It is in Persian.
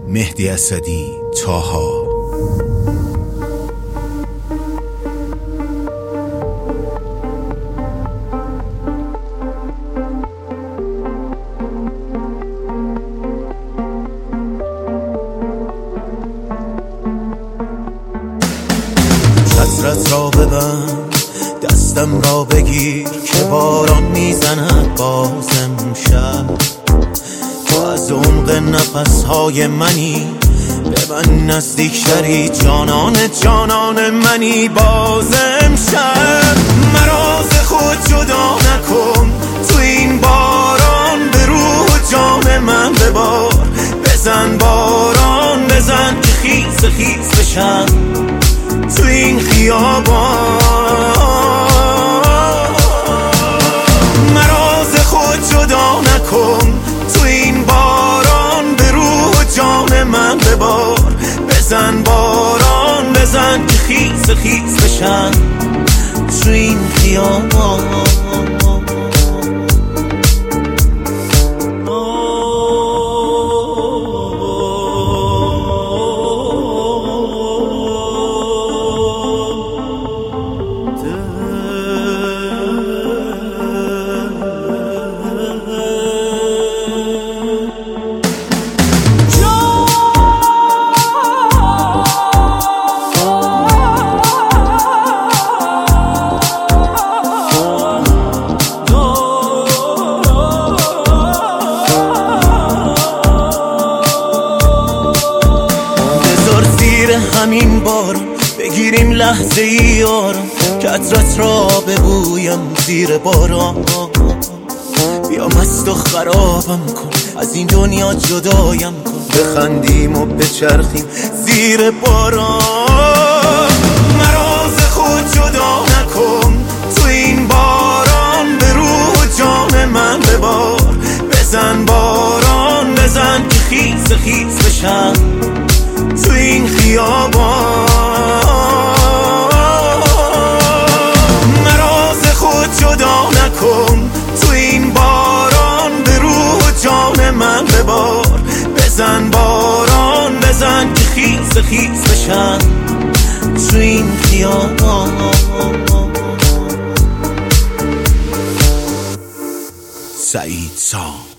مهدی اسدی، طاها. چترت را ببند، دستم را بگیر که باران میزند باز امشب. تو از عمق نفسهای منی، به من نزدیکتری، جانان منی باز امشب. مرا ز خود جدا نکن، تو این باران به روح و جان من ببار. بزن باران بزن که خیز بشم تو این خیابان. مرا ز خود جدا نکن، تو این باران به روح و جان من ببار. بزن باران بزن که خیز بشن تو این خیابان. همین بارون بگیریم لحظه ای آرام، که عطرت را ببویم زیر باران. بیا مست و خرابم کن، از این دنیا جدایم کن، بخندیم و بچرخیم زیر باران. مرا ز خود جدا نکن، تو این باران به روح و جان من ببار. بزن باران بزن که خیز بشن تو این خیابان. مرا ز خود جدا نکن، تو این باران به روح و جان من ببار. بزن باران بزن که خیز بشن تو این خیابان. سعید سام.